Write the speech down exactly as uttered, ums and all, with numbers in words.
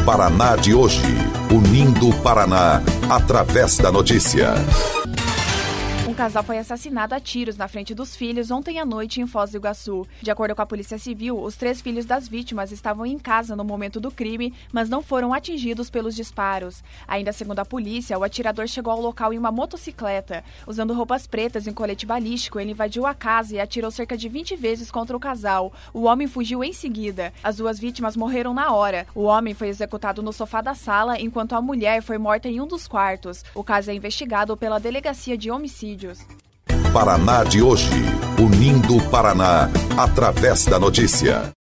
Paraná de hoje, unindo o Paraná através da notícia. Um casal foi assassinado a tiros na frente dos filhos ontem à noite em Foz do Iguaçu. De acordo com a Polícia Civil, os três filhos das vítimas estavam em casa no momento do crime, mas não foram atingidos pelos disparos. Ainda segundo a polícia, o atirador chegou ao local em uma motocicleta. Usando roupas pretas e um colete balístico, ele invadiu a casa e atirou cerca de vinte vezes contra o casal. O homem fugiu em seguida. As duas vítimas morreram na hora. O homem foi executado no sofá da sala, enquanto a mulher foi morta em um dos quartos. O caso é investigado pela Delegacia de Homicídios. Paraná de hoje, unindo o Paraná através da notícia.